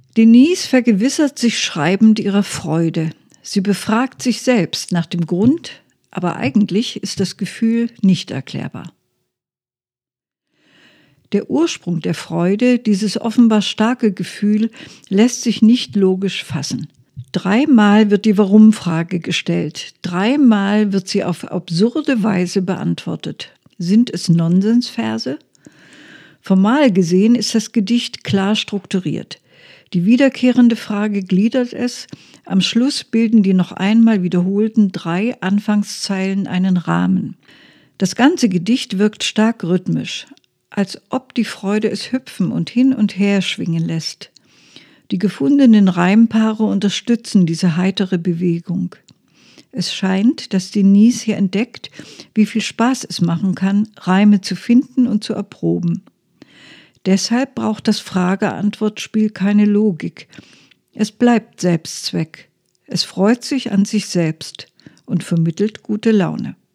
Denise vergewissert sich schreibend ihrer Freude. Sie befragt sich selbst nach dem Grund, aber eigentlich ist das Gefühl nicht erklärbar. Der Ursprung der Freude, dieses offenbar starke Gefühl, lässt sich nicht logisch fassen. 3-mal wird die Warum-Frage gestellt. 3-mal wird sie auf absurde Weise beantwortet. Sind es Nonsensverse? Formal gesehen ist das Gedicht klar strukturiert. Die wiederkehrende Frage gliedert es. Am Schluss bilden die noch einmal wiederholten 3 Anfangszeilen einen Rahmen. Das ganze Gedicht wirkt stark rhythmisch, als ob die Freude es hüpfen und hin und her schwingen lässt. Die gefundenen Reimpaare unterstützen diese heitere Bewegung. Es scheint, dass Denise hier entdeckt, wie viel Spaß es machen kann, Reime zu finden und zu erproben. Deshalb braucht das Frage-Antwort-Spiel keine Logik. Es bleibt Selbstzweck. Es freut sich an sich selbst und vermittelt gute Laune.